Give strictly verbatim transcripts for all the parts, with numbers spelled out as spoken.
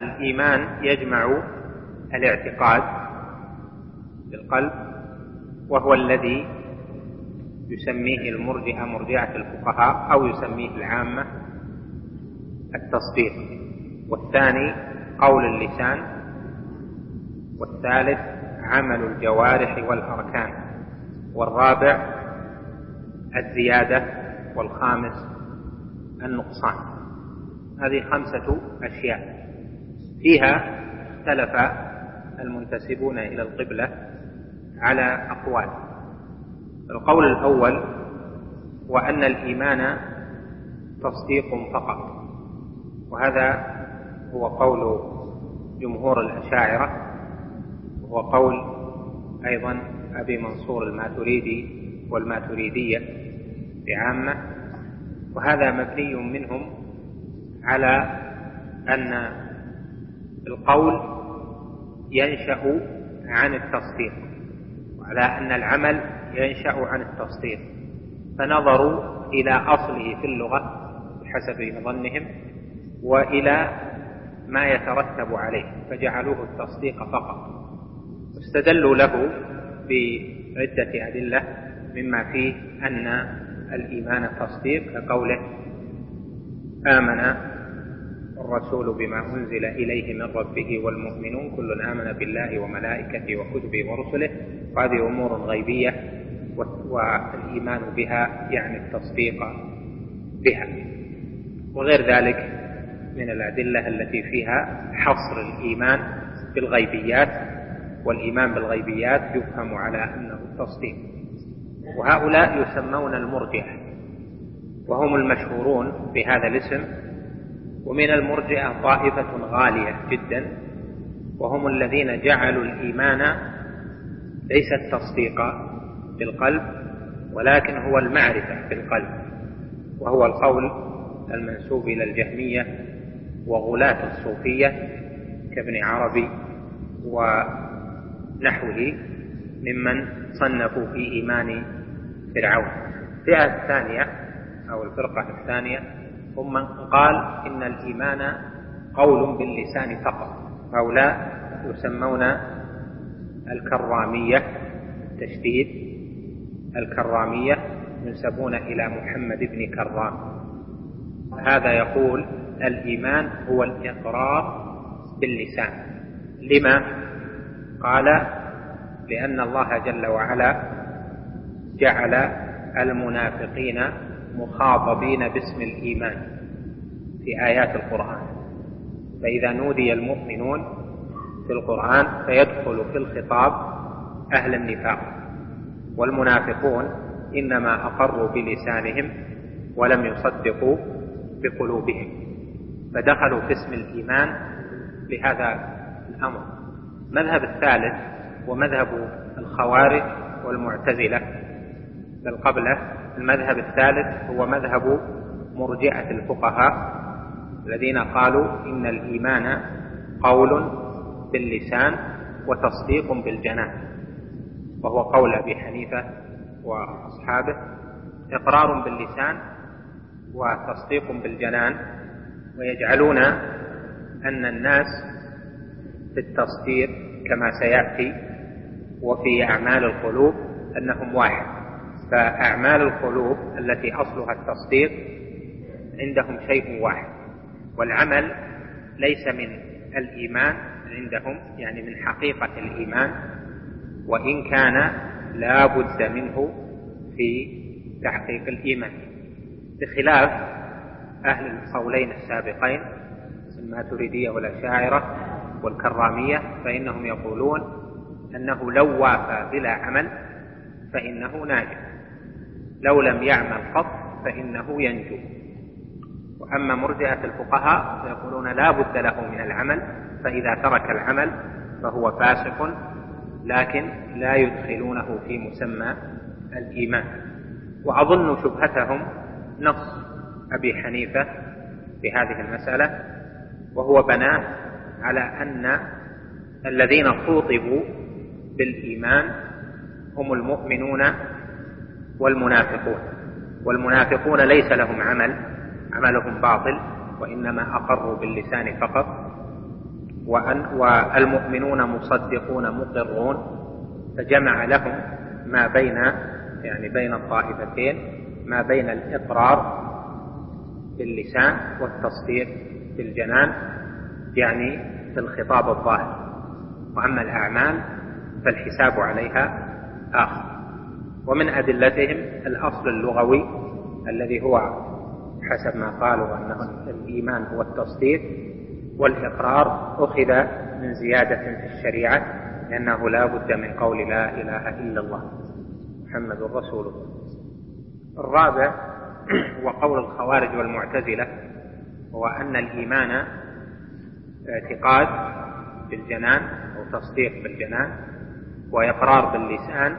الإيمان يجمع الاعتقاد بالقلب، وهو الذي يسميه المرجئة مرجئة الفقهاء، أو يسميه العامة التصديق، والثاني قول اللسان، والثالث عمل الجوارح والأركان، والرابع الزيادة، والخامس النقصان. هذه خمسة أشياء فيها اختلف المنتسبون إلى القبلة على أقوال. القول الأول وأن الإيمان تصديق فقط، وهذا هو قول جمهور الأشاعرة، وهو قول أيضا أبي منصور الماتريدي والماتريدية بعامة، وهذا مبني منهم على أن القول ينشأ عن التصديق، وعلى أن العمل ينشأ عن التصديق، فنظروا إلى أصله في اللغة بحسب ظنهم وإلى ما يترتب عليه فجعلوه التصديق فقط، واستدلوا له بعدة أدلة مما فيه أن الإيمان تصديق، كقوله آمن الرسول بما أنزل إليه من ربه والمؤمنون كل آمن بالله وملائكته وكتبه ورسله، وهذه أمور غيبية والإيمان بها يعني التصديق بها، وغير ذلك من الأدلة التي فيها حصر الإيمان بالغيبيات، والإيمان بالغيبيات يفهم على أنه التصديق. وهؤلاء يسمون المرجئة، وهم المشهورون بهذا الاسم. ومن المرجئة طائفة غالية جدا، وهم الذين جعلوا الإيمان ليس التصديق بالقلب، ولكن هو المعرفة بالقلب، وهو القول المنسوب إلى الجهمية وغلاة الصوفية كابن عربي ونحوه ممن صنفوا في إيمان فرعون. الفئة الثانية أو الفرقة الثانية هم من قال إن الإيمان قول باللسان فقط، هؤلاء يسمون الكرامية، تشديد الكرامية، ينسبون إلى محمد بن كرام. هذا يقول الإيمان هو الإقرار باللسان. لما؟ قال لأن الله جل وعلا جعل المنافقين مخاطبين باسم الإيمان في آيات القرآن، فإذا نودي المؤمنون في القرآن فيدخل في الخطاب أهل النفاق، والمنافقون إنما أقروا بلسانهم ولم يصدقوا بقلوبهم، فدخلوا في اسم الإيمان لهذا الأمر. المذهب الثالث ومذهب الخوارج والمعتزلة بل قبله، المذهب الثالث هو مذهب مرجئة الفقهاء الذين قالوا إن الإيمان قول باللسان وتصديق بالجنان، وهو قول أبي حنيفة وأصحابه، إقرار باللسان وتصديق بالجنان. ويجعلون أن الناس في التصديق كما سيأتي وفي أعمال القلوب أنهم واحد، فأعمال القلوب التي أصلها التصديق عندهم شيء واحد، والعمل ليس من الإيمان عندهم، يعني من حقيقة الإيمان، وإن كان لا بد منه في تحقيق الإيمان، بخلاف أهل القولين السابقين الماتريدية والأشاعرة والكرامية، فإنهم يقولون أنه لو وافى بلا عمل فإنه ناجح، لو لم يعمل قط فإنه ينجو. وأما مرجئة الفقهاء فيقولون لا بد له من العمل، فإذا ترك العمل فهو فاسق، لكن لا يدخلونه في مسمى الإيمان. وأظن شبهتهم نص أبي حنيفة في هذه المسألة، وهو بناه على أن الذين خوطبوا بالإيمان هم المؤمنون والمنافقون، والمنافقون ليس لهم عمل، عملهم باطل، وإنما أقروا باللسان فقط، وأن والمؤمنون مصدقون مقرون، فجمع لهم ما بين يعني بين الطائفتين ما بين الإقرار باللسان والتصديق بالجنان، يعني في الخطاب الظاهر، وأما الأعمال فالحساب عليها آخر. ومن أدلتهم الأصل اللغوي الذي هو حسب ما قالوا أنه الإيمان هو التصديق، والإقرار أخذ من زيادة في الشريعة، لأنه لا بد من قول لا إله إلا الله محمد رسول الله. الرابع وقول الخوارج والمعتزلة، هو أن الإيمان اعتقاد بالجنان أو تصديق بالجنان، وإقرار باللسان،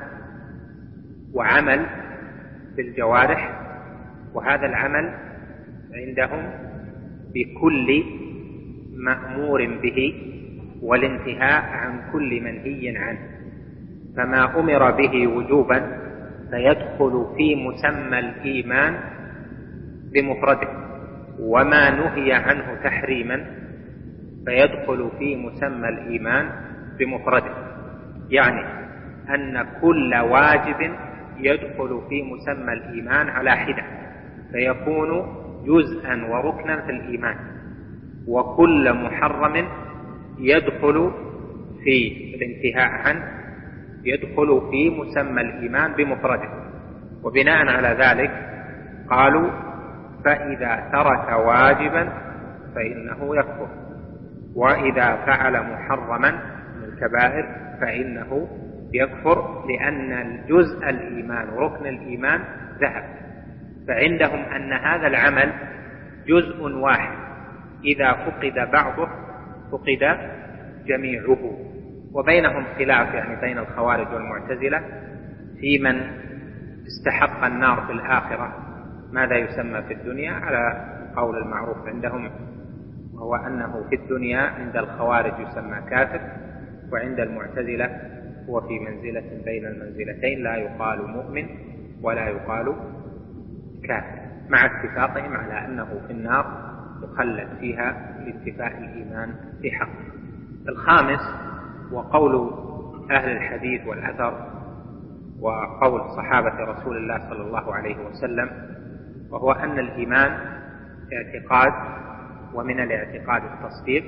وعمل بالجوارح، وهذا العمل عندهم بكل مأمور به والانتهاء عن كل منهي عنه، فما أمر به وجوبا فيدخل في مسمى الإيمان بمفرده، وما نهي عنه تحريما فيدخل في مسمى الإيمان بمفرده، يعني أن كل واجب يدخل في مسمى الإيمان على حدة، فيكون جزءا وركنا في الإيمان، وكل محرم يدخل في الانتهاء عنه يدخل في مسمى الإيمان بمفرده. وبناء على ذلك قالوا فإذا ترك واجبا فإنه يكفر، وإذا فعل محرما من الكبائر فإنه يكفر، لأن الجزء الإيمان وركن الإيمان ذهب. فعندهم أن هذا العمل جزء واحد، إذا فقد بعضه فقد جميعه. وبينهم خلاف يعني بين الخوارج والمعتزلة في من استحق النار في الآخرة ماذا يسمى في الدنيا، على قول المعروف عندهم، وهو أنه في الدنيا عند الخوارج يسمى كافر، وعند المعتزلة هو في منزلة بين المنزلتين، لا يقال مؤمن ولا يقال كافر، مع اتفاقهم على أنه في النار يخلد فيها لاتفاء الإيمان في حقه. الخامس وقول أهل الحديث والأثر وقول صحابة رسول الله صلى الله عليه وسلم، وهو أن الإيمان اعتقاد، ومن الاعتقاد التصديق،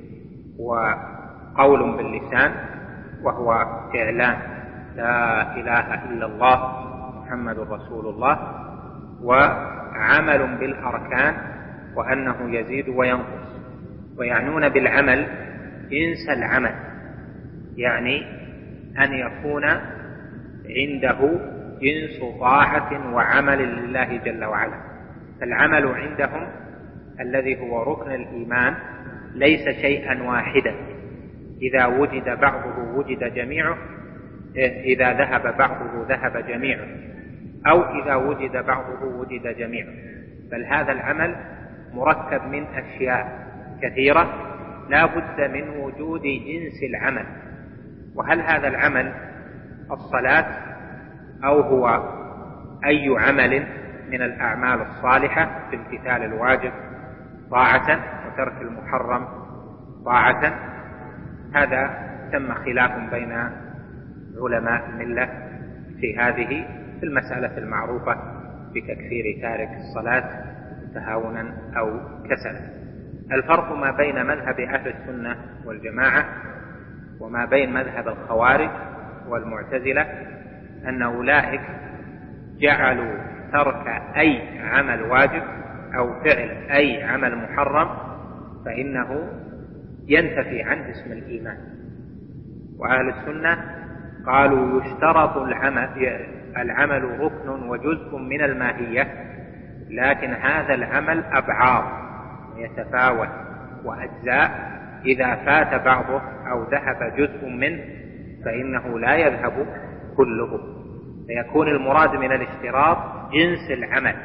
وقول باللسان وهو إعلان لا إله إلا الله محمد رسول الله، وعمل بالأركان وأنه يزيد وينقص. ويعنون بالعمل جنس العمل، يعني أن يكون عنده جنس طاعة وعمل لله جل وعلا. فالعمل عندهم الذي هو ركن الإيمان ليس شيئا واحدا، إذا وجد بعضه وجد جميعه، إذا ذهب بعضه ذهب جميعه، أو إذا وجد بعضه وجد جميعه، بل هذا العمل مركب من أشياء كثيرة لا بد من وجود جنس العمل. وهل هذا العمل الصلاة أو هو أي عمل من الأعمال الصالحة في امتثال الواجب طاعة وترك المحرم طاعة، هذا تم خلاف بين علماء الملة في هذه في المسألة المعروفة بتكفير تارك الصلاة تهاونا أو كسلا. الفرق ما بين مذهب أهل السنة والجماعة وما بين مذهب الخوارج والمعتزلة أن أولئك جعلوا ترك أي عمل واجب أو فعل أي عمل محرم فإنه ينتفي عنه اسم الإيمان، وأهل السنة قالوا يشترط العمل, العمل ركن وجزء من الماهية، لكن هذا العمل أبعاد يتفاوت وأجزاء، إذا فات بعضه أو ذهب جزء منه فإنه لا يذهب كله، فيكون المراد من الاشتراط جنس العمل،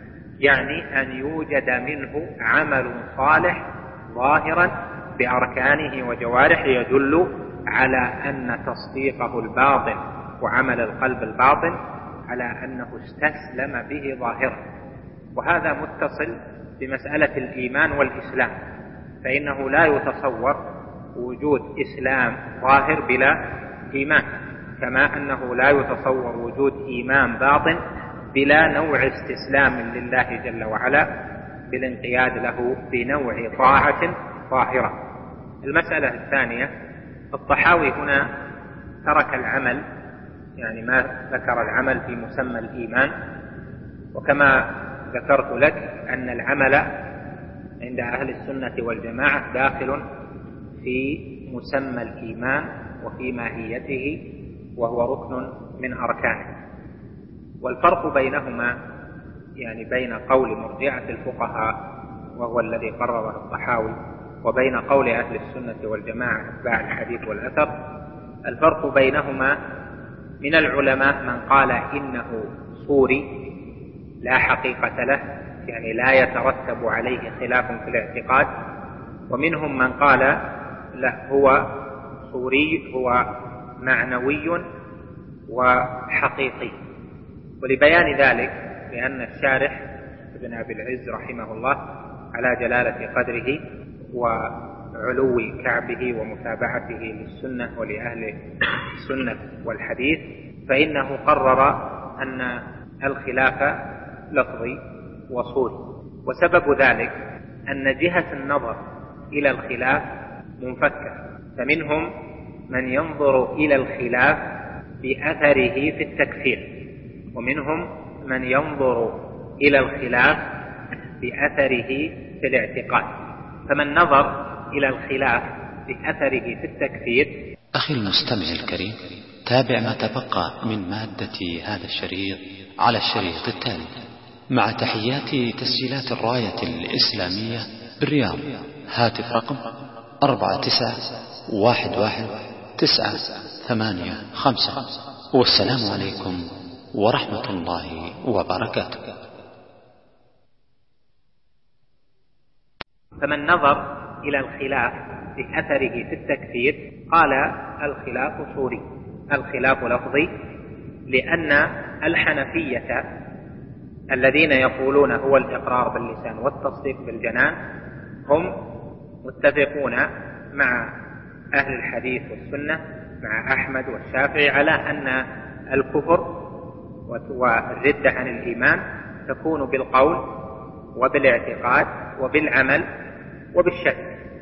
يعني أن يوجد منه عمل صالح ظاهرا بأركانه وجوارحه يدل على أن تصديقه الباطن وعمل القلب الباطن على أنه استسلم به ظاهرا. وهذا متصل بمسألة الإيمان والإسلام، فإنه لا يتصور وجود إسلام ظاهر بلا إيمان، كما أنه لا يتصور وجود إيمان باطن بلا نوع استسلام لله جل وعلا بالانقياد له بنوع طاعة ظاهرة. المسألة الثانية، الطحاوي هنا ترك العمل، يعني ما ذكر العمل في مسمى الإيمان، وكما ذكرت لك أن العمل عند أهل السنة والجماعة داخل في مسمى الإيمان وفي ماهيته، وهو ركن من أركانه. والفرق بينهما يعني بين قول مرجئة الفقهاء وهو الذي قرره الطحاوي وبين قول أهل السنة والجماعة أتباع الحديث والأثر، الفرق بينهما من العلماء من قال إنه صوري لا حقيقة له، يعني لا يترتب عليه خلاف في الاعتقاد، ومنهم من قال لا، هو صوري، هو معنوي وحقيقي. ولبيان ذلك لأن الشارح ابن أبي العز رحمه الله على جلالة قدره وعلو كعبه ومتابعته للسنة ولأهل السنة والحديث، فإنه قرر أن الخلاف لفظي وصوري. وسبب ذلك أن جهة النظر إلى الخلاف منفكة، فمنهم من ينظر إلى الخلاف بأثره في التكفير، ومنهم من ينظر إلى الخلاف بأثره في الاعتقاد. فمن نظر إلى الخلاف بأثره في التكفير. أخي المستمع الكريم، تابع ما تبقى من مادة هذا الشريط على الشريط التالي مع تحيات تسجيلات الراية الإسلامية بالرياض. هاتف رقم أربعة تسعة واحد واحد تسعة ثمانية خمسة. والسلام عليكم ورحمة الله وبركاته. فمن نظر إلى الخلاف بأثره في التكفير قال الخلاف صوري، الخلاف لفظي، لأن الحنفية الذين يقولون هو الإقرار باللسان والتصديق بالجنان هم متفقون مع أهل الحديث والسنة مع أحمد والشافعي على أن الكفر والردة عن الإيمان تكون بالقول وبالاعتقاد وبالعمل وبالشك.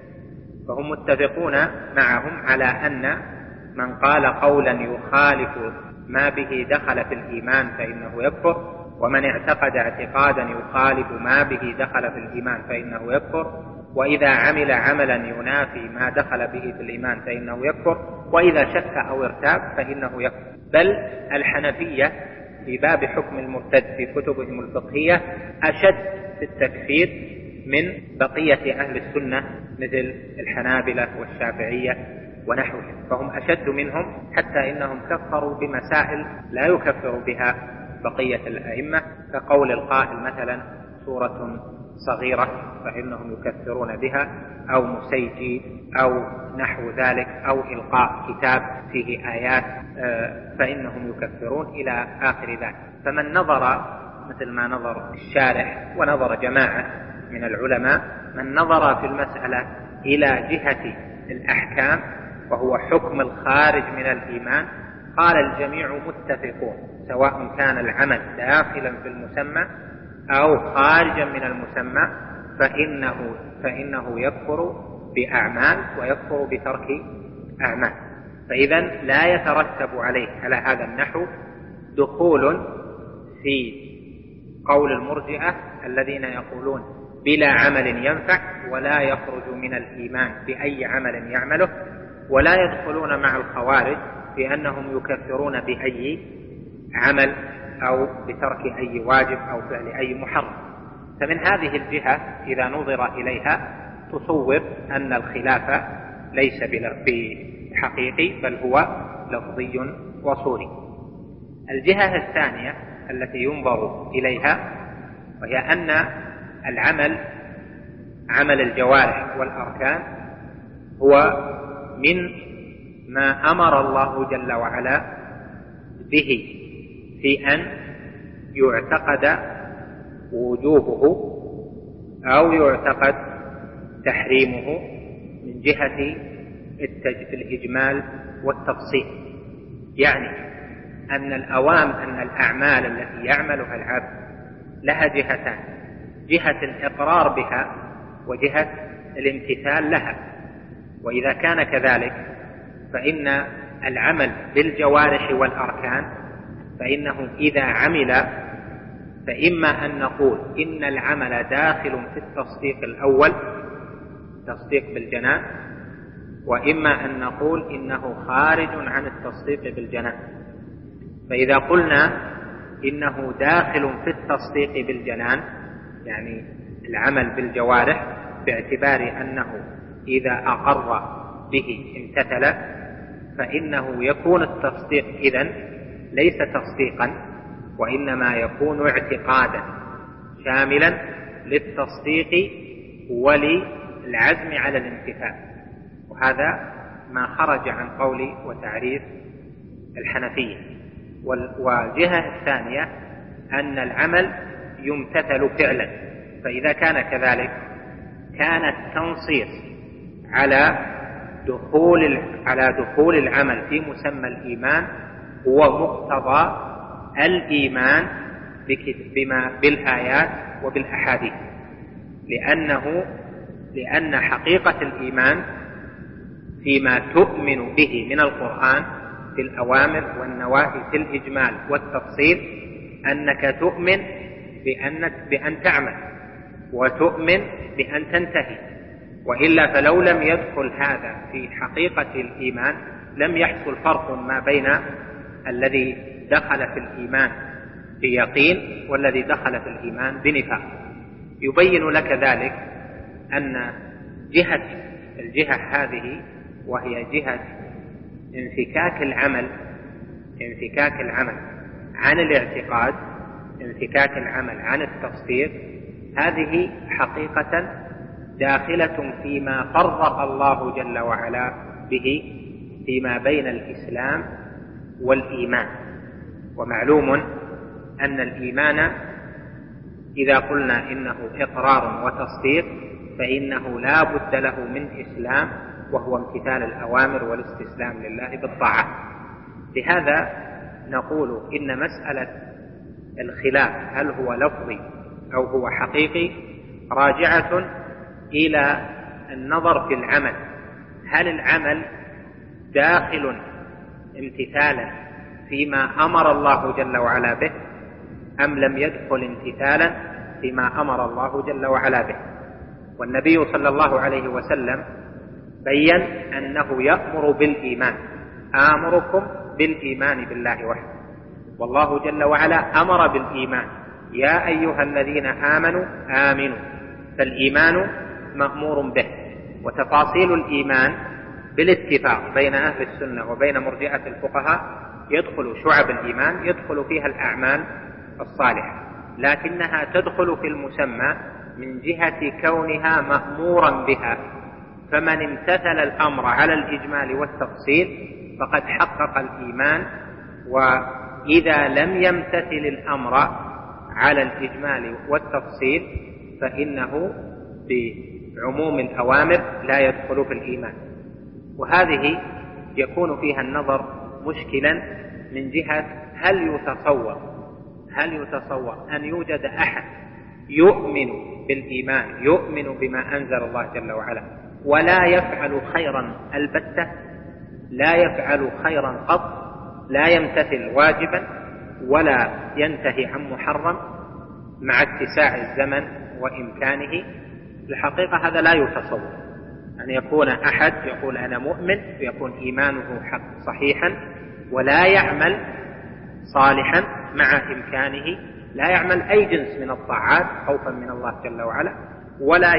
فهم متفقون معهم على أن من قال قولا يخالف ما به دخل في الإيمان فإنه يكفر، ومن اعتقد اعتقادا يخالف ما به دخل في الإيمان فإنه يكفر، وإذا عمل عملا ينافي ما دخل به في الإيمان فإنه يكفر، وإذا شك أو ارتاب فإنه يكفر. بل الحنفية في باب حكم المرتد في كتبهم الفقهية أشد في التكفير من بقية أهل السنة مثل الحنابلة والشافعية ونحوهم، فهم أشد منهم، حتى إنهم كفروا بمسائل لا يكفر بها بقية الأئمة، كقول القائل مثلا سورة صغيرة فإنهم يكفرون بها، أو مسيجي أو نحو ذلك، أو إلقاء كتاب فيه آيات فإنهم يكفرون إلى آخر ذلك. فمن نظر مثل ما نظر الشارح ونظر جماعة من العلماء، من نظر في المسألة إلى جهة الأحكام وهو حكم الخارج من الإيمان، قال الجميع متفقون سواء كان العمل داخلا في المسمى أو خارجا من المسمى فإنه, فإنه يكفر بأعمال ويكفر بترك أعمال. فإذا لا يترتب عليه على هذا النحو دخول في قول المرجئة الذين يقولون بلا عمل ينفع ولا يخرج من الإيمان بأي عمل يعمله، ولا يدخلون مع الخوارج بأنهم يكفرون بأي عمل أو بترك أي واجب أو فعل أي محرم. فمن هذه الجهة إذا نظر إليها تصور أن الخلاف ليس بحقيقي بل هو لفظي وصوري. الجهة الثانية التي ينظر إليها وهي أن العمل عمل الجوارح والأركان هو من ما أمر الله جل وعلا به في أن يعتقد وجوبه أو يعتقد تحريمه من جهة الإجمال والتفصيل، يعني أن الأوام أن الأعمال التي يعملها العبد لها جهتان، جهة الإقرار بها وجهة الامتثال لها. وإذا كان كذلك فإن العمل بالجوارح والأركان فإنه إذا عمل فإما أن نقول إن العمل داخل في التصديق الأول، تصديق بالجنان، وإما أن نقول إنه خارج عن التصديق بالجنان. فإذا قلنا إنه داخل في التصديق بالجنان يعني العمل بالجوارح باعتبار أنه إذا أقر به امتثل، فإنه يكون التصديق إذن ليس تصديقا وإنما يكون اعتقادا شاملا للتصديق وللعزم على الامتثال. وهذا ما خرج عن قول وتعريف الحنفية. والجهة الثانية أن العمل يمتثل فعلا، فإذا كان كذلك كان التنصيص على دخول على دخول العمل في مسمى الإيمان هو مقتضى الإيمان بما بالآيات وبالأحاديث، لأنه لأن حقيقة الإيمان فيما تؤمن به من القرآن في الأوامر والنواهي في الإجمال والتفصيل أنك تؤمن بأنك بأن تعمل وتؤمن بأن تنتهي، وإلا فلو لم يدخل هذا في حقيقة الإيمان لم يحصل فرق ما بين الذي دخل في الإيمان بيقين والذي دخل في الإيمان بنفاق. يبين لك ذلك أن جهة الجهة هذه وهي جهة انفكاك العمل انفكاك العمل عن الاعتقاد، انفكاك العمل عن التصديق، هذه حقيقة داخلة فيما فرق الله جل وعلا به فيما بين الإسلام والإيمان. ومعلوم أن الإيمان إذا قلنا إنه إقرار وتصديق فإنه لا بد له من إسلام، وهو امتثال الأوامر والاستسلام لله بالطاعة. لهذا نقول إن مسألة الخلاف هل هو لفظي أو هو حقيقي راجعة إلى النظر في العمل، هل العمل داخل امتثالا فيما أمر الله جل وعلا به أم لم يدخل امتثالا فيما أمر الله جل وعلا به. والنبي صلى الله عليه وسلم بين أنه يأمر بالإيمان، آمركم بالإيمان بالله وحده، والله جل وعلا أمر بالإيمان يا أيها الذين آمنوا آمنوا، فالإيمان مأمور به. وتفاصيل الإيمان بالاتفاق بين أهل السنة وبين مرجئة الفقهاء يدخل شعب الإيمان يدخل فيها الأعمال الصالحة، لكنها تدخل في المسمى من جهة كونها مأمورا بها، فمن امتثل الأمر على الإجمال والتفصيل فقد حقق الإيمان، وإذا لم يمتثل الأمر على الإجمال والتفصيل فإنه بعموم الأوامر لا يدخل في الإيمان. وهذه يكون فيها النظر مشكلا من جهة هل يتصور هل يتصور أن يوجد أحد يؤمن بالإيمان، يؤمن بما أنزل الله جل وعلا، ولا يفعل خيرا البتة، لا يفعل خيرا قط، لا يمتثل واجبا ولا ينتهي عن محرم مع اتساع الزمن وإمكانه؟ الحقيقة هذا لا يتصور أن يكون أحد يقول أنا مؤمن ويكون إيمانه حق صحيحا ولا يعمل صالحا مع إمكانه، لا يعمل أي جنس من الطاعات خوفا من الله جل وعلا، ولا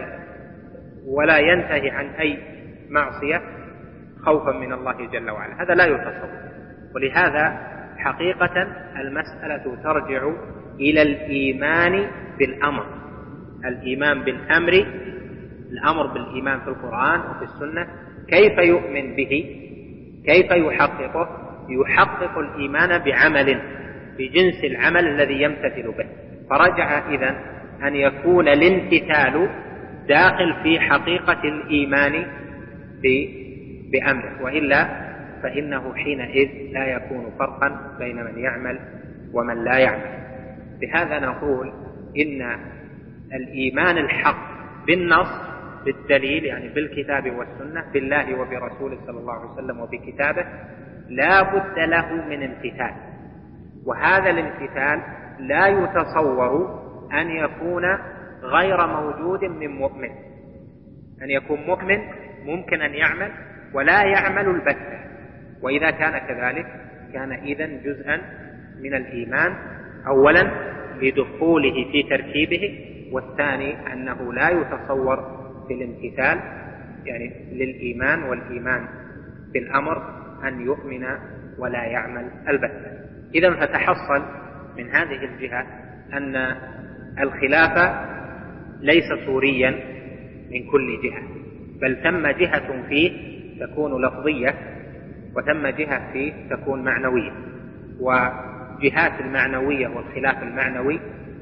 ولا ينتهي عن أي معصية خوفا من الله جل وعلا. هذا لا يتصور. ولهذا حقيقة المسألة ترجع إلى الإيمان بالأمر، الإيمان بالأمر، الأمر بالإيمان في القرآن وفي السنة، كيف يؤمن به، كيف يحققه؟ يحقق الإيمان بعمل، بجنس العمل الذي يمتثل به. فرجع إذن أن يكون الامتثال داخل في حقيقة الإيمان بأمره، وإلا فإنه حينئذ لا يكون فرقا بين من يعمل ومن لا يعمل. بهذا نقول إن الإيمان الحق بالنص بالدليل، يعني بالكتاب والسنة، بالله وبرسوله صلى الله عليه وسلم وبكتابه، لا بد له من امتثال. وهذا الامتثال لا يتصور أن يكون غير موجود من مؤمن. أن يكون مؤمن ممكن أن يعمل ولا يعمل البتة، وإذا كان كذلك كان إذن جزءا من الإيمان، أولا لدخوله في تركيبه، والثاني أنه لا يتصور في الامتثال يعني للإيمان والإيمان بالأمر أن يؤمن ولا يعمل البتة. إذن فتحصل من هذه الجهة أن الخلاف ليس صوريا من كل جهة، بل ثم جهة فيه تكون لفظية وثم جهة فيه تكون معنوية، وجهات المعنوية والخلاف المعنوي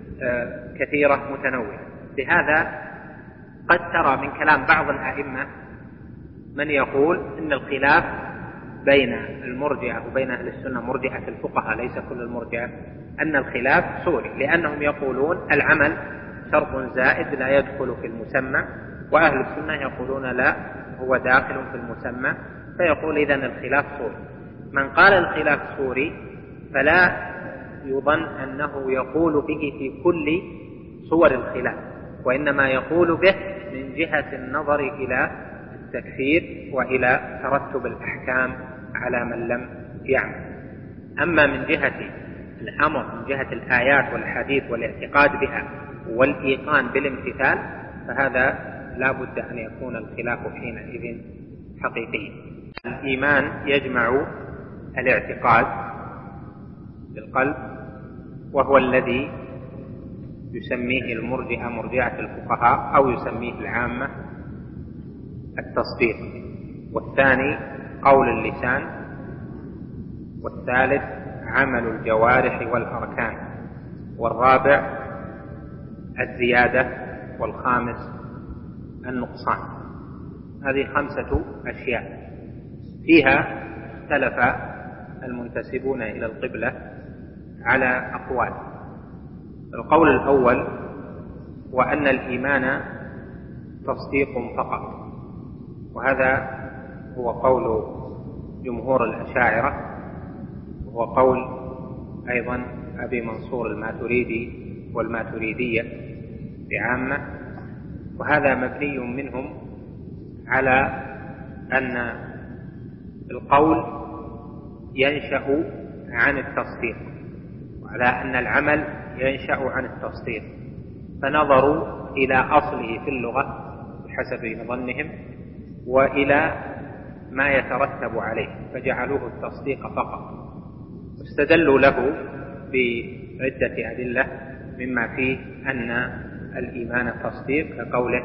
كثيرة متنوعة. لهذا قد ترى من كلام بعض الأئمة من يقول إن الخلاف بين المرجئة وبين أهل السنة، مرجئة الفقهاء ليس كل المرجئة، أن الخلاف صوري، لأنهم يقولون العمل شرط زائد لا يدخل في المسمى، وأهل السنة يقولون لا، هو داخل في المسمى، فيقول إذن الخلاف صوري. من قال الخلاف صوري فلا يظن أنه يقول به في كل صور الخلاف، وإنما يقول به من جهة النظر إلى التكفير وإلى ترتب الأحكام على من لم يعمل. أما من جهة الأمر، من جهة الآيات والحديث والاعتقاد بها والإيقان بالامتثال، فهذا لا بد أن يكون الخلاف حينئذ حقيقي. الإيمان يجمع الاعتقاد بالقلب، وهو الذي يسميه المرجئة مرجئة الفقهاء، أو يسميه العامة التصديق، والثاني قول اللسان، والثالث عمل الجوارح والأركان، والرابع الزيادة، والخامس النقصان. هذه خمسة أشياء فيها اختلف المنتسبون إلى القبلة على أقوال. القول الأول هو أن الإيمان تصديق فقط، وهذا هو قول جمهور الأشاعرة، وهو قول أيضا أبي منصور الماتريدي والماتريدية بعامة، وهذا مبني منهم على أن القول ينشأ عن التصديق، وعلى أن العمل ينشأ عن التصديق، فنظروا إلى أصله في اللغة بحسب ظنهم وإلى ما يترتب عليه فجعلوه التصديق فقط، واستدلوا له بعدة أدلة مما فيه أن الإيمان تصديق، كقوله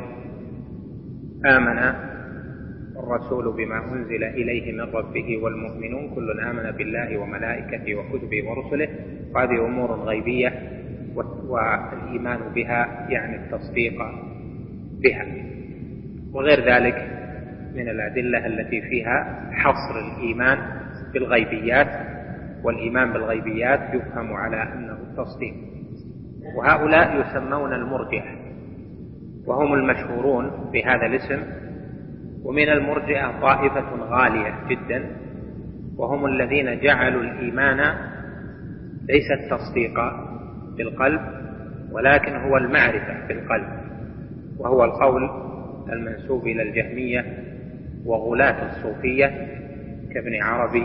آمن الرسول بما أنزل إليه من ربه والمؤمنون كل آمن بالله وملائكته وكتبه ورسله، وهذه أمور غيبية، والإيمان بها يعني التصديق بها، وغير ذلك من الأدلة التي فيها حصر الإيمان بالغيبيات، والإيمان بالغيبيات يفهم على أنه التصديق. وهؤلاء يسمون المرجئة، وهم المشهورون بهذا الاسم. ومن المرجئة طائفة غالية جدا، وهم الذين جعلوا الإيمان ليس التصديق بالقلب، ولكن هو المعرفة بالقلب، وهو القول المنسوب إلى الجهمية وغلاة الصوفية كابن عربي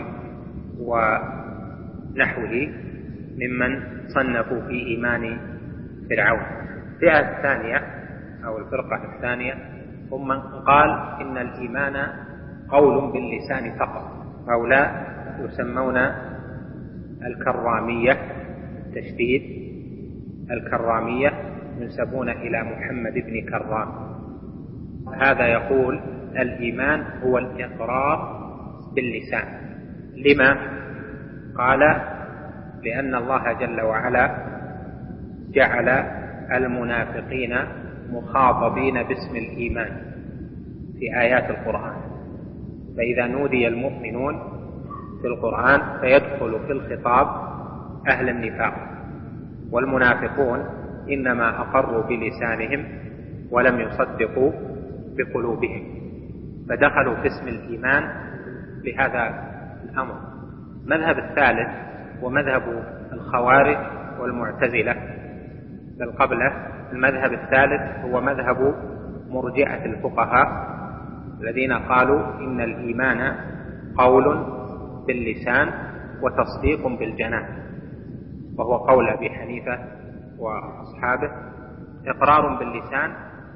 ونحوه ممن صنفوا في إيمان فرعون. الفئة الثانية أو الفرقة الثانية هم من قال إن الإيمان قول باللسان فقط، هؤلاء يسمون الكرامية، تشديد الكرامية، ينسبون إلى محمد بن كرام. هذا يقول الإيمان هو الإقرار باللسان. لما؟ قال لأن الله جل وعلا جعل فإذا نودي المؤمنون في القرآن فيدخل في الخطاب أهل النفاق، والمنافقون إنما أقروا بلسانهم ولم يصدقوا بقلوبهم، فدخلوا في اسم الإيمان لهذا الأمر. مذهب الثالث ومذهب الخوارج والمعتزلة، بل قبله المذهب الثالث هو مذهب مرجئة الفقهاء الذين قالوا إن الإيمان قول باللسان وتصديق بالجنان، وهو قول أبي حنيفة وأصحابه، إقرار باللسان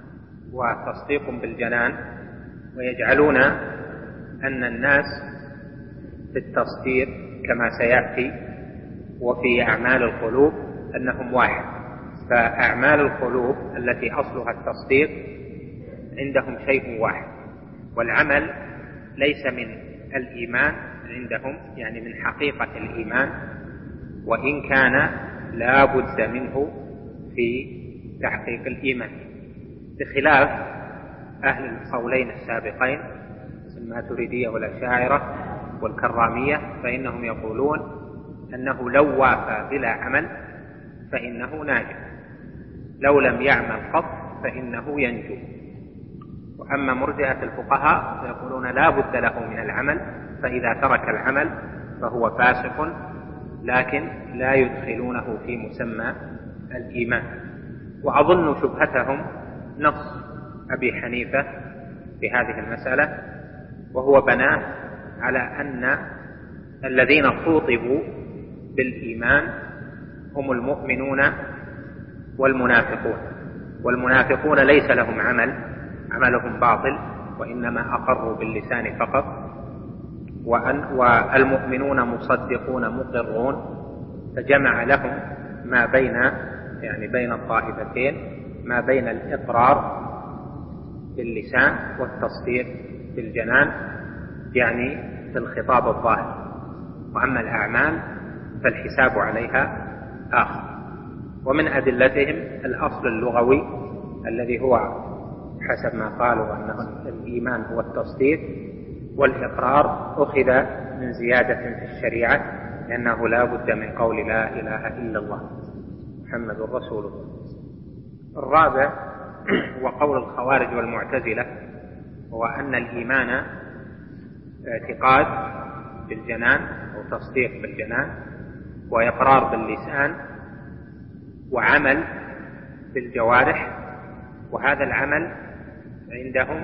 وتصديق بالجنان، ويجعلون أن الناس في التصديق كما سيأتي وفي أعمال القلوب أنهم واحد، فأعمال القلوب التي أصلها التصديق عندهم شيء واحد، والعمل ليس من الإيمان عندهم، يعني من حقيقة الإيمان، وإن كان لا بد منه في تحقيق الإيمان، بخلاف أهل القولين السابقين الماتريدية والأشاعرة والكرامية، فإنهم يقولون أنه لو وافى بلا عمل فإنه ناجح، لو لم يعمل قط فإنه ينجو. وأما مرجئة الفقهاء فيقولون لا بد له من العمل، فإذا ترك العمل فهو فاسق، لكن لا يدخلونه في مسمى الإيمان. وأظن شبهتهم نص أبي حنيفة في هذه المسألة، وهو بناء على أن الذين خوطبوا بالإيمان هم المؤمنون والمنافقون، والمنافقون ليس لهم عمل، عملهم باطل، وإنما أقروا باللسان فقط، والمؤمنون مصدقون مقرون، فجمع لهم ما بين يعني بين الطائفتين ما بين الإقرار باللسان والتصديق بالجنان، يعني في الخطاب الظاهر، وأما الأعمال فالحساب عليها آخر. ومن أدلتهم الأصل اللغوي الذي هو حسب ما قالوا أنه الإيمان هو التصديق، والإقرار أخذ من زيادة في الشريعة، لأنه لا بد من قول لا إله إلا الله محمد رسول الله. الرابع وقول الخوارج والمعتزلة هو أن الإيمان اعتقاد بالجنان أو تصديق بالجنان، وإقرار باللسان، وعمل بالجوارح، وهذا العمل عندهم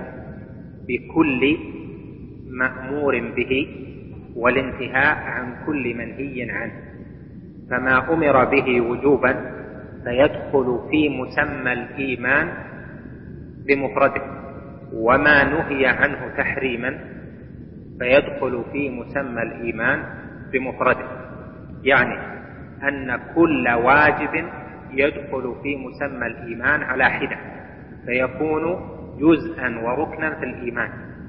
بكل مأمور به والانتهاء عن كل منهي عنه، فما أمر به وجوبا فيدخل في مسمى الإيمان بمفرده، وما نهي عنه تحريما فيدخل في مسمى الإيمان بمفرده، يعني أن كل واجب يدخل في مسمى الإيمان على حدة، فيكون جزءا وركنا في الإيمان،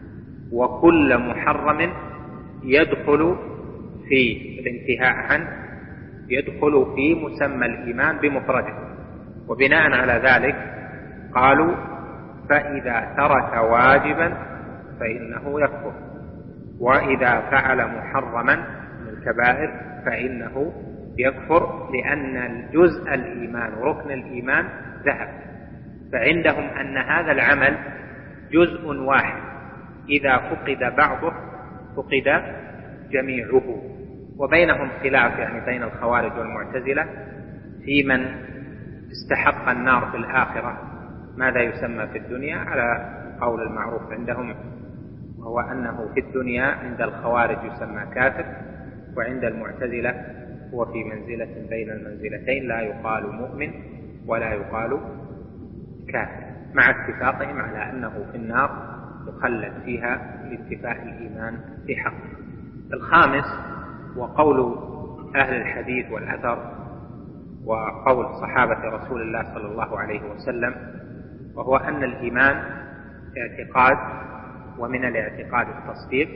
وكل محرم يدخل في الانتهاء عنه يدخل في مسمى الإيمان بمفرده. وبناء على ذلك قالوا فإذا ترك واجبا فإنه يكفر، وإذا فعل محرما من الكبائر فإنه يكفر، لأن الجزء الإيمان وركن الإيمان ذهب. فعندهم أن هذا العمل جزء واحد، إذا فقد بعضه فقد جميعه. وبينهم خلاف يعني بين الخوارج والمعتزلة في من استحق النار في الآخرة ماذا يسمى في الدنيا، على قول المعروف عندهم وهو أنه في الدنيا عند الخوارج يسمى كافر، وعند المعتزلة هو في منزلة بين المنزلتين، لا يقال مؤمن ولا يقال كافر، مع اتفاقهم على أنه في النار يخلد فيها لاتفاق الإيمان في حقه. الخامس وقول أهل الحديث والأثر وقول صحابة رسول الله صلى الله عليه وسلم، وهو أن الإيمان اعتقاد، ومن الاعتقاد التصديق،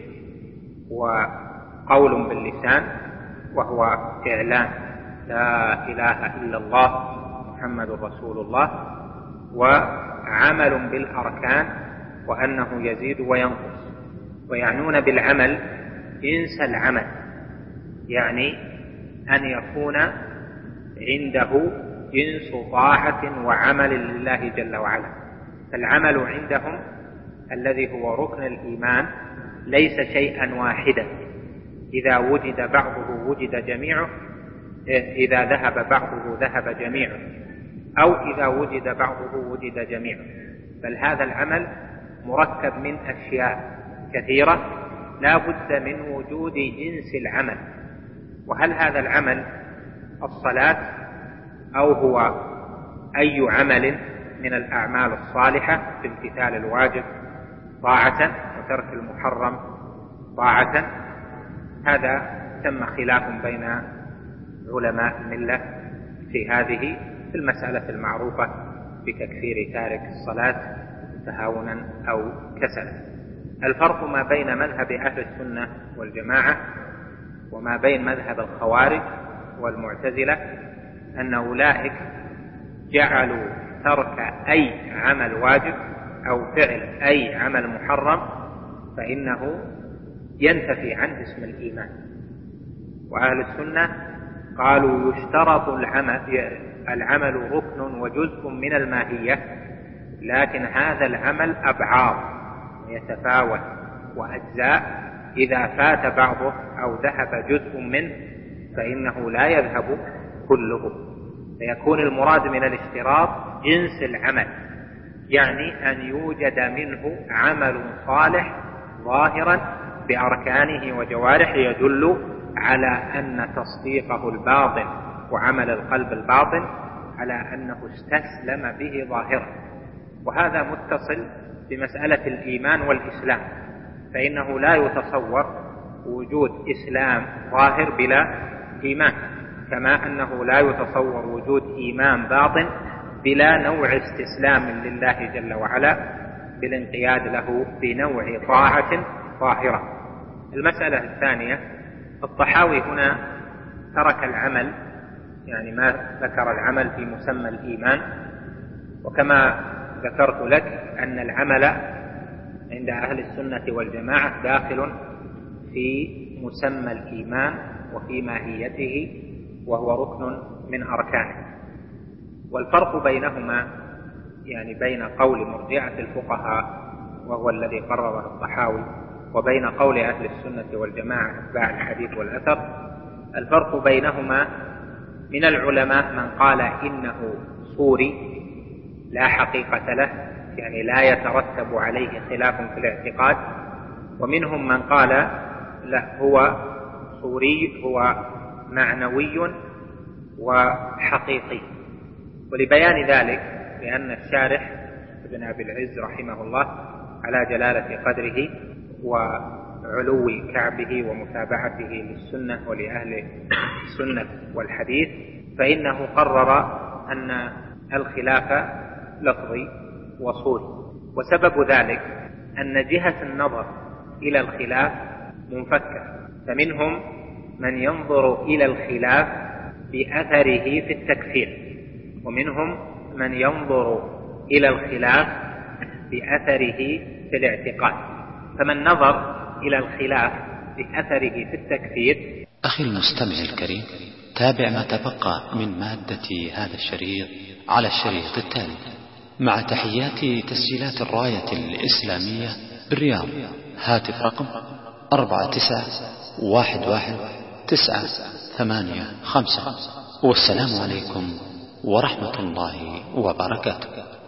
وقول باللسان وهو إعلان لا إله إلا الله محمد رسول الله، وعمل بالأركان وأنه يزيد وينقص، ويعنون بالعمل جنس العمل، يعني أن يكون عنده جنس طاعة وعمل لله جل وعلا. فالعمل عندهم الذي هو ركن الإيمان ليس شيئا واحدا، إذا وجد بعضه وجد جميعه، إذا ذهب بعضه ذهب جميعه، أو إذا وجد بعضه وجد جميعه، بل هذا العمل مركب من أشياء كثيرة لا بد من وجود جنس العمل. وهل هذا العمل الصلاة أو هو أي عمل من الأعمال الصالحة بامتثال الواجب طاعة وترك المحرم طاعة، هذا تم خلاف بين علماء الملة في هذه في المسألة المعروفة بتكفير تارك الصلاة تهاونا أو كسلا. الفرق ما بين مذهب أهل السنة والجماعة وما بين مذهب الخوارج والمعتزلة أن أولئك جعلوا ترك أي عمل واجب أو فعل أي عمل محرم فإنه ينتفي عنه اسم الإيمان، وأهل السنة قالوا يشترط العمل, العمل ركن وجزء من الماهية، لكن هذا العمل أبعاض يتفاوت وأجزاء، إذا فات بعضه أو ذهب جزء منه فإنه لا يذهب كله، فيكون المراد من الاشتراط جنس العمل، يعني أن يوجد منه عمل صالح ظاهرا بأركانه وجوارحه يدل على أن تصديقه الباطن وعمل القلب الباطن على أنه استسلم به ظاهرا. وهذا متصل بمسألة الإيمان والإسلام، فإنه لا يتصور وجود إسلام ظاهر بلا إيمان، كما أنه لا يتصور وجود إيمان باطن بلا نوع استسلام لله جل وعلا بالانقياد له بنوع طاعة ظاهرة. المسألة الثانية، الطحاوي هنا ترك العمل، يعني ما ذكر العمل في مسمى الإيمان، وكما ذكرت لك أن العمل عند أهل السنة والجماعة داخل في مسمى الإيمان وفي ماهيته، وهو ركن من أركانه. والفرق بينهما يعني بين قول مرجئة الفقهاء وهو الذي قرره الطحاوي وبين قول أهل السنة والجماعة أتباع الحديث والأثر، الفرق بينهما من العلماء من قال إنه صوري لا حقيقة له، يعني لا يترتب عليه خلاف في الاعتقاد، ومنهم من قال لا، هو صوري، هو معنوي وحقيقي. ولبيان ذلك لأن الشارح ابن أبي العز رحمه الله على جلالة قدره وعلو كعبه ومتابعته للسنة ولأهل السنة والحديث، فإنه قرر أن الخلاف لفظي وصوري. وسبب ذلك أن جهة النظر إلى الخلاف منفكة، فمنهم من ينظر إلى الخلاف بأثره في التكفير، ومنهم من ينظر إلى الخلاف بأثره في الاعتقاد. فمن نظر إلى الخلاف بأثره في التكفير. أخي المستمع الكريم، تابع ما تبقى من مادة هذا الشريط على الشريط التالي مع تحيات تسجيلات الراية الإسلامية بالرياض. هاتف رقم أربعة تسعة واحد واحد تسعة ثمانية خمسة. والسلام عليكم ورحمة الله وبركاته.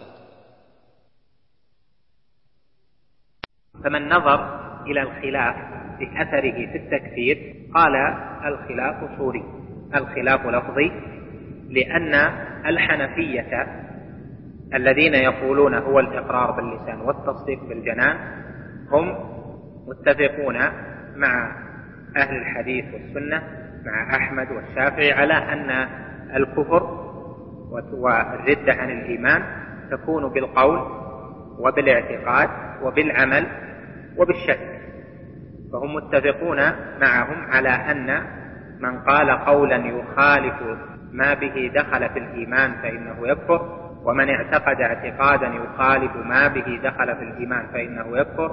فمن نظر إلى الخلاف بأثره في التكفير قال الخلاف صوري، الخلاف لفظي، لأن الحنفية الذين يقولون هو الإقرار باللسان والتصديق بالجنان هم متفقون مع أهل الحديث والسنة مع أحمد والشافعي على أن الكفر والردة عن الإيمان تكون بالقول وبالاعتقاد وبالعمل وبالشك، فهم متفقون معهم على أن من قال قولا يخالف ما به دخل في الإيمان فإنه يكفر، ومن اعتقد اعتقادا يخالف ما به دخل في الإيمان فإنه يكفر،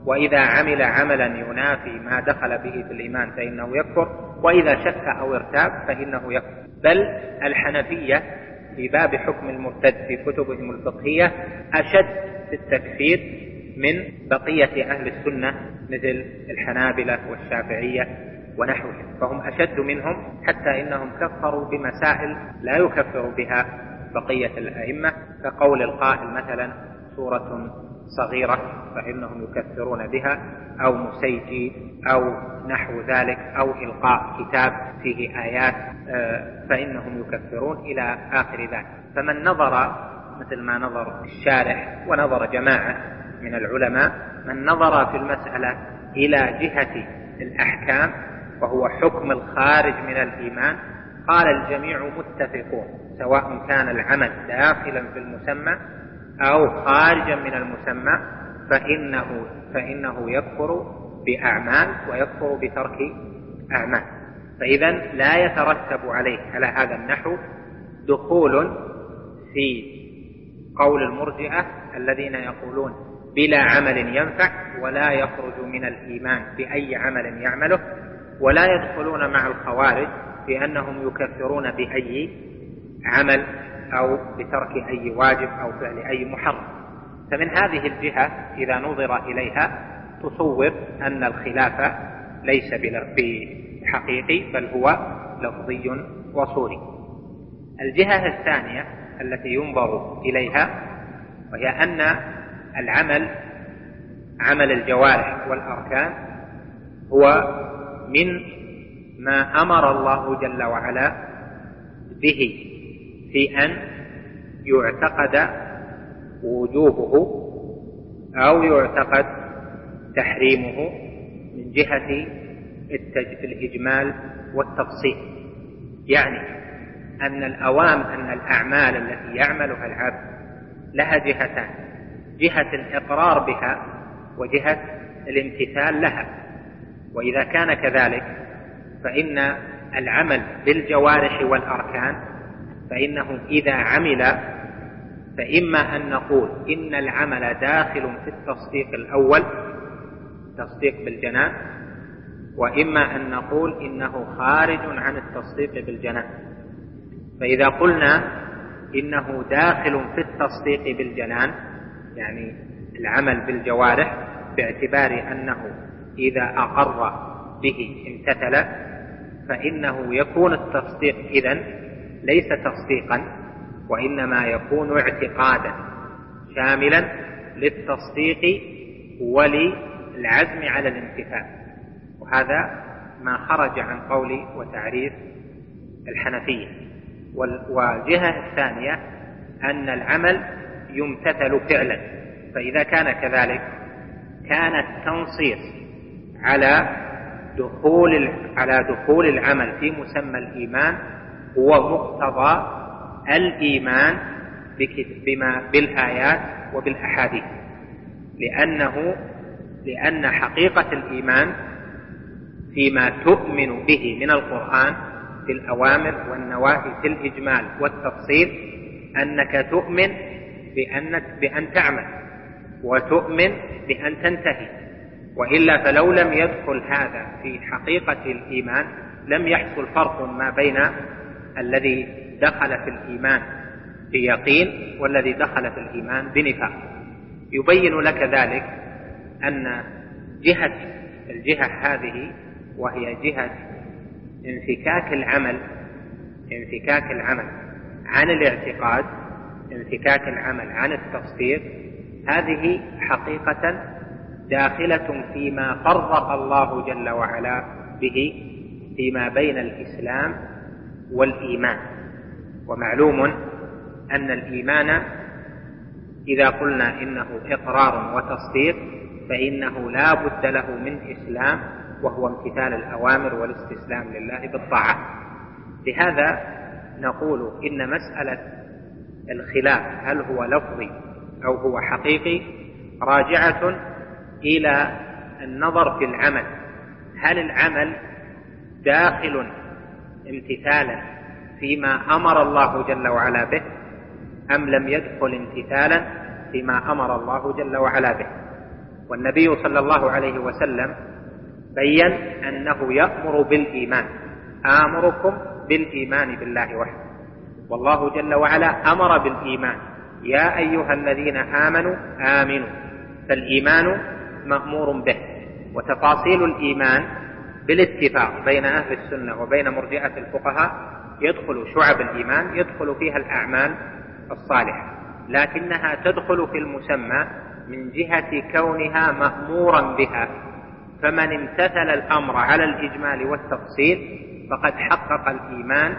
وإذا عمل عملا ينافي ما دخل به في الإيمان فإنه يكفر، وإذا شك أو ارتاب فإنه يكفر. بل الحنفية في باب حكم المرتد في كتبهم الفقهية أشد في التكفير من بقية أهل السنة مثل الحنابلة والشافعية ونحوهم، فهم أشد منهم، حتى إنهم كفروا بمسائل لا يكفر بها بقية الأئمة، كقول القائل مثلا سورة صغيرة فإنهم يكفرون بها، أو مسيجي أو نحو ذلك، أو إلقاء كتاب فيه آيات فإنهم يكفرون إلى آخر ذلك. فمن نظر مثل ما نظر الشارح ونظر جماعة من العلماء، من نظر في المسألة إلى جهة الأحكام وهو حكم الخارج من الإيمان، قال الجميع متفقون سواء كان العمل داخلا في المسمى أو خارجا من المسمى فإنه, فإنه يكفر بأعمال ويكفر بترك أعمال. فإذا لا يترتب عليه على هذا النحو دخول في قول المرجئة الذين يقولون بلا عمل ينفع ولا يخرج من الإيمان بأي عمل يعمله، ولا يدخلون مع الخوارج بأنهم يكفرون بأي عمل أو بترك أي واجب أو فعل أي محرم. فمن هذه الجهة إذا نظر إليها تصور أن الخلاف ليس بحقيقي بل هو لفظي وصوري. الجهة الثانية التي ينظر إليها وهي أن العمل عمل الجوارح والأركان هو من ما أمر الله جل وعلا به في أن يعتقد وجوبه أو يعتقد تحريمه من جهة الإجمال والتفصيل. يعني أن الأوامر أن الأعمال التي يعملها العبد لها جهتان، جهة الإقرار بها وجهة الامتثال لها. وإذا كان كذلك فإن العمل بالجوارح والأركان فإنه إذا عمل فإما أن نقول إن العمل داخل في التصديق الأول تصديق بالجنان، وإما أن نقول إنه خارج عن التصديق بالجنان. فإذا قلنا إنه داخل في التصديق بالجنان يعني العمل بالجوارح باعتبار أنه إذا أقر به امتثل، فإنه يكون التصديق إذن ليس تصديقا وإنما يكون اعتقادا شاملا للتصديق وللعزم على الامتثال. وهذا ما خرج عن قول وتعريف الحنفية. والجهة الثانية أن العمل يمتثل فعلا، فإذا كان كذلك كان التنصيص على دخول على دخول العمل في مسمى الإيمان هو مقتضى الإيمان بما بالآيات وبالأحاديث، لأنه لأن حقيقة الإيمان فيما تؤمن به من القرآن في الأوامر والنواهي في الإجمال والتفصيل أنك تؤمن بأن, بأن تعمل وتؤمن بأن تنتهي، وإلا فلو لم يدخل هذا في حقيقة الإيمان لم يحصل فرق ما بين الذي دخل في الإيمان بيقين والذي دخل في الإيمان بنفاق. يبين لك ذلك أن جهة الجهة هذه وهي جهة انفكاك العمل انفكاك العمل عن الاعتقاد، انفكاك العمل عن التصديق، هذه حقيقة داخلة فيما فرق الله جل وعلا به فيما بين الإسلام والإيمان. ومعلوم أن الإيمان إذا قلنا إنه إقرار وتصديق فإنه لا بد له من إسلام وهو امتثال الأوامر والاستسلام لله بالطاعة. لهذا نقول إن مسألة الخلاف هل هو لفظي أو هو حقيقي راجعة إلى النظر في العمل، هل العمل داخل امتثالا فيما أمر الله جل وعلا به أم لم يدخل امتثالا فيما أمر الله جل وعلا به. والنبي صلى الله عليه وسلم بين أنه يأمر بالإيمان: آمركم بالإيمان بالله وحده. والله جل وعلا أمر بالإيمان: يا أيها الذين آمنوا آمنوا. فالإيمان مأمور به. وتفاصيل الإيمان بالاتفاق بين أهل السنة وبين مرجئة الفقهاء يدخل شعب الإيمان، يدخل فيها الأعمال الصالحة، لكنها تدخل في المسمى من جهة كونها مأمورا بها. فمن امتثل الأمر على الإجمال والتفصيل فقد حقق الإيمان،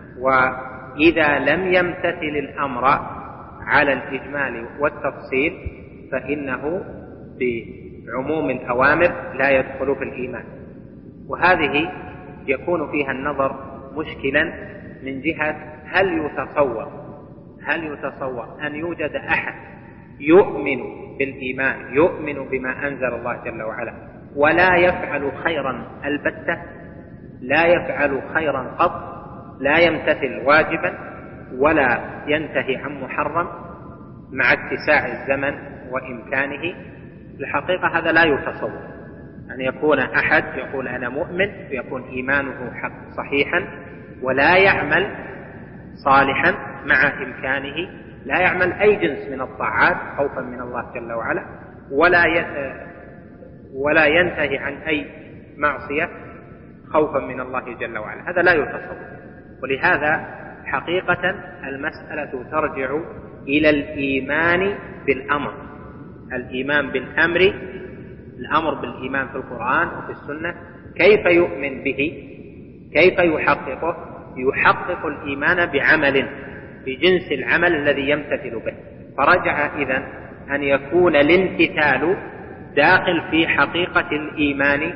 وإذا لم يمتثل الأمر على الإجمال والتفصيل فإنه بعموم الأوامر لا يدخل في الإيمان. وهذه يكون فيها النظر مشكلا من جهة هل يتصور هل يتصور أن يوجد أحد يؤمن بالإيمان، يؤمن بما أنزل الله جل وعلا، ولا يفعل خيرا البتة، لا يفعل خيرا قط، لا يمتثل واجبا ولا ينتهي عن محرم مع اتساع الزمن وإمكانه؟ الحقيقة هذا لا يتصور أن يكون أحد يقول أنا مؤمن ويكون إيمانه حق صحيحا ولا يعمل صالحا مع إمكانه، لا يعمل أي جنس من الطاعات خوفا من الله جل وعلا، ولا ولا ينتهي عن أي معصية خوفا من الله جل وعلا. هذا لا يتصور. ولهذا حقيقة المسألة ترجع إلى الإيمان بالأمر، الإيمان بالأمر، الأمر بالإيمان في القرآن وفي السنة. كيف يؤمن به؟ كيف يحققه؟ يحقق الإيمان بعمل، بجنس العمل الذي يمتثل به. فرجع إذن أن يكون الامتثال داخل في حقيقة الإيمان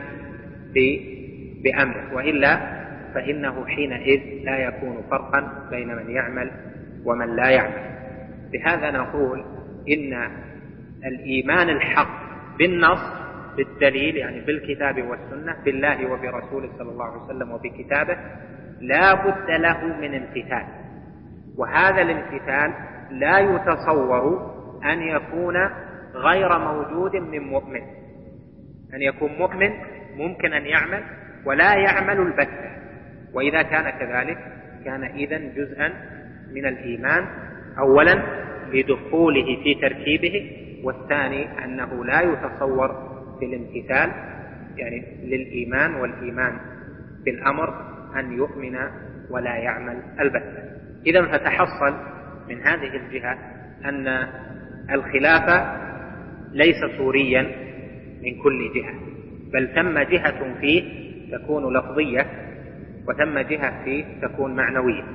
بأمره، وإلا فإنه حينئذ لا يكون فرقا بين من يعمل ومن لا يعمل. بهذا نقول إن الإيمان الحق بالنص، بالدليل يعني بالكتاب والسنة، بالله وبرسوله صلى الله عليه وسلم وبكتابه، لا بد له من امتثال. وهذا الامتثال لا يتصور أن يكون غير موجود من مؤمن. أن يكون مؤمن ممكن أن يعمل ولا يعمل البتة، وإذا كان كذلك كان إذن جزءا من الإيمان، أولا لدخوله في تركيبه، والثاني أنه لا يتصور في الامتثال يعني للإيمان والإيمان بالأمر أن يؤمن ولا يعمل البتة. إذن فتحصل من هذه الجهة أن الخلاف ليس صوريا من كل جهة، بل ثم جهة فيه تكون لفظية وثم جهة فيه تكون معنوية،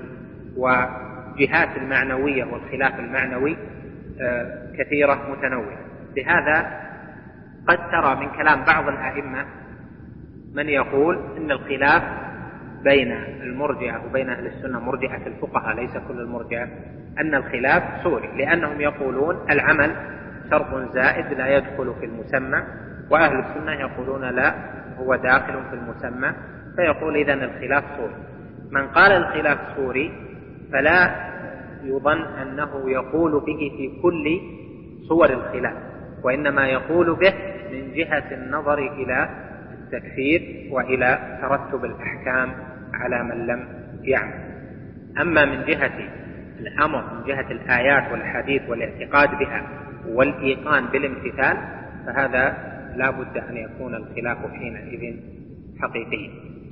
وجهات المعنوية والخلاف المعنوي كثيرة متنوعة. بهذا قد ترى من كلام بعض الأئمة من يقول إن الخلاف بين المرجئة وبين أهل السنة، مرجئة الفقهاء ليس كل المرجئة، أن الخلاف صوري، لأنهم يقولون العمل شرط زائد لا يدخل في المسمى، وأهل السنة يقولون لا، هو داخل في المسمى، فيقول إذن الخلاف صوري. من قال الخلاف صوري فلا يظن أنه يقول به في كل صور الخلاف، وإنما يقول به من جهة النظر إلى التكفير وإلى ترتب الأحكام على من لم يعمل. أما من جهة الأمر، من جهة الآيات والحديث والاعتقاد بها والإيقان بالامتثال، فهذا لا بد أن يكون الخلاف حينئذ حقيقي.